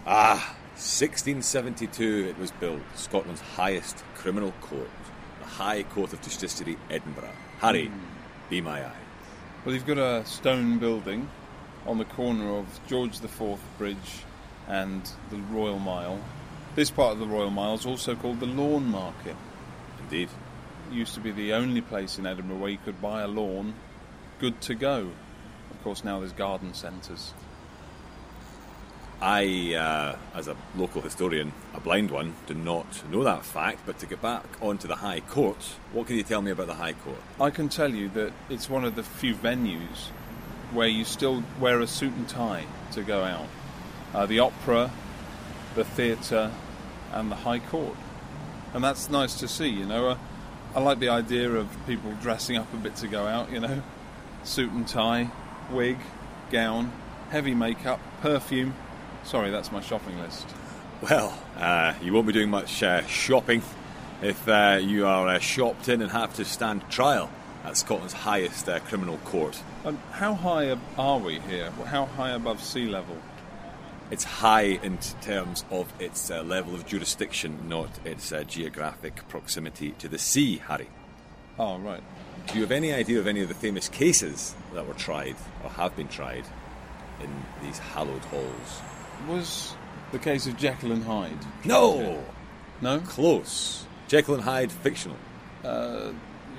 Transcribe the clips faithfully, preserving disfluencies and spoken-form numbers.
Ah, sixteen seventy-two it was built, Scotland's highest criminal court, the High Court of Justiciary, Edinburgh. Harry, mm. be my eye. Well, you've got a stone building on the corner of George the Fourth Bridge and the Royal Mile. This part of the Royal Mile is also called the Lawn Market. Indeed. It used to be the only place in Edinburgh where you could buy a lawn good to go. Of course, now there's garden centres. I, uh, as a local historian, a blind one, do not know that fact, but to get back onto the High Court, what can you tell me about the High Court? I can tell you that it's one of the few venues where you still wear a suit and tie to go out. Uh, the opera, the theatre, and the High Court. And that's nice to see, you know. Uh, I like the idea of people dressing up a bit to go out, you know. Suit and tie, wig, gown, heavy makeup, perfume. Sorry, that's my shopping list. Well, uh, you won't be doing much uh, shopping if uh, you are uh, shopped in and have to stand trial at Scotland's highest uh, criminal court. And how high are we here? How high above sea level? It's high in terms of its uh, level of jurisdiction, not its uh, geographic proximity to the sea, Harry. Oh, right. Do you have any idea of any of the famous cases that were tried or have been tried in these hallowed halls? Was the case of Jekyll and Hyde? No! No? Close. Jekyll and Hyde, fictional. Uh,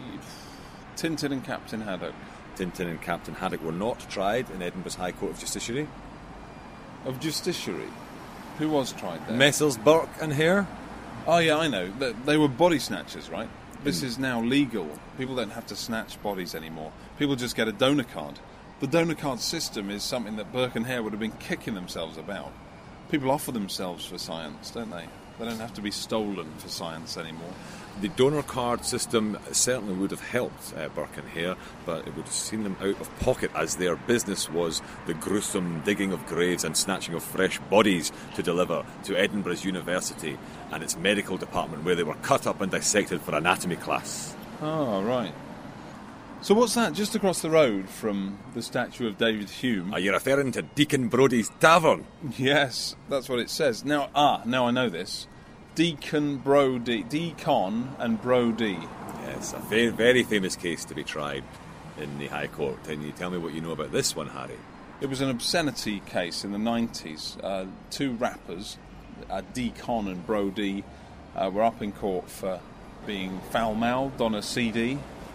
Tintin and Captain Haddock. Tintin and Captain Haddock were not tried in Edinburgh's High Court of Justiciary. Of Justiciary? Who was tried there? Messrs Burke and Hare. Oh, yeah, I know. They, they were body snatchers, right? This mm. is now legal. People don't have to snatch bodies anymore. People just get a donor card. The donor card system is something that Burke and Hare would have been kicking themselves about. People offer themselves for science, don't they? They don't have to be stolen for science anymore. The donor card system certainly would have helped uh, Burke and Hare, but it would have seen them out of pocket, as their business was the gruesome digging of graves and snatching of fresh bodies to deliver to Edinburgh's University and its medical department, where they were cut up and dissected for anatomy class. Oh, right. So what's that just across the road from the statue of David Hume? Are you referring to Deacon Brodie's Tavern? Yes, that's what it says. Now, ah, now I know this. Deacon Brodie, Deacon and Brodie. Yes, a very, very famous case to be tried in the High Court. Can you tell me what you know about this one, Harry? It was an obscenity case in the nineties. Uh, two rappers, uh, Deacon and Brodie, uh, were up in court for being foul-mouthed on a C D.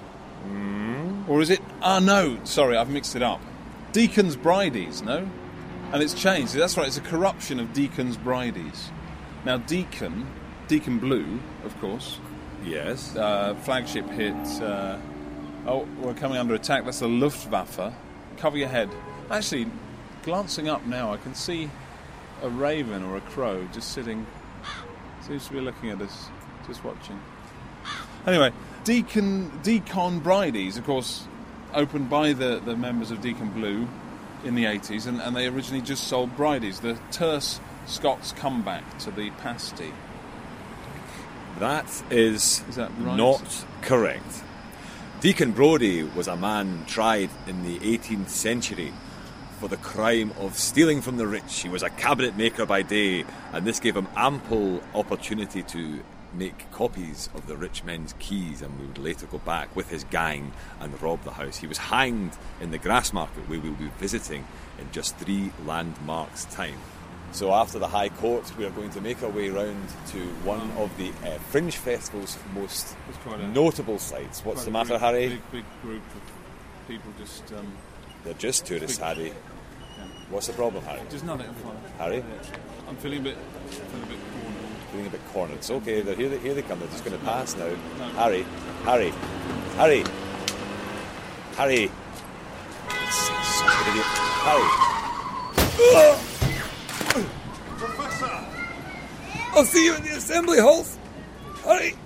Mm. Or is it... Ah, no, sorry, I've mixed it up. Deacon's Brides, no? And it's changed. That's right, it's a corruption of Deacon's Brides. Now, Deacon, Deacon Blue, of course. Yes. Uh, flagship hit. Uh, oh, we're coming under attack. That's the Luftwaffe. Cover your head. Actually, glancing up now, I can see a raven or a crow just sitting. Seems to be looking at us, just watching. Anyway, Deacon Deacon Brides, of course, opened by the, the members of Deacon Blue in the eighties, and, and they originally just sold Brides, the terse Scots comeback to the pasty. That is, is that right? Not correct. Deacon Brodie was a man tried in the eighteenth century for the crime of stealing from the rich. He was a cabinet maker by day, and this gave him ample opportunity to make copies of the rich men's keys, and we would later go back with his gang and rob the house. He was hanged in the Grassmarket, where we'll be visiting in just three landmarks' time. So after the High Court, we are going to make our way round to one of the uh, Fringe Festival's most notable sites. What's the matter, big, Harry? Big, big group of people just... Um, They're just tourists, big, Harry. Yeah. What's the problem, Harry? Just nothing fun. Harry? I'm feeling a bit, feeling a bit cornered. Feeling a bit cornered. It's okay. They're here, they, here they come. They're just going to pass now. No. Harry. Harry. Harry. Harry. Such an idiot. Harry. Professor! I'll see you in the assembly halls. Hurry!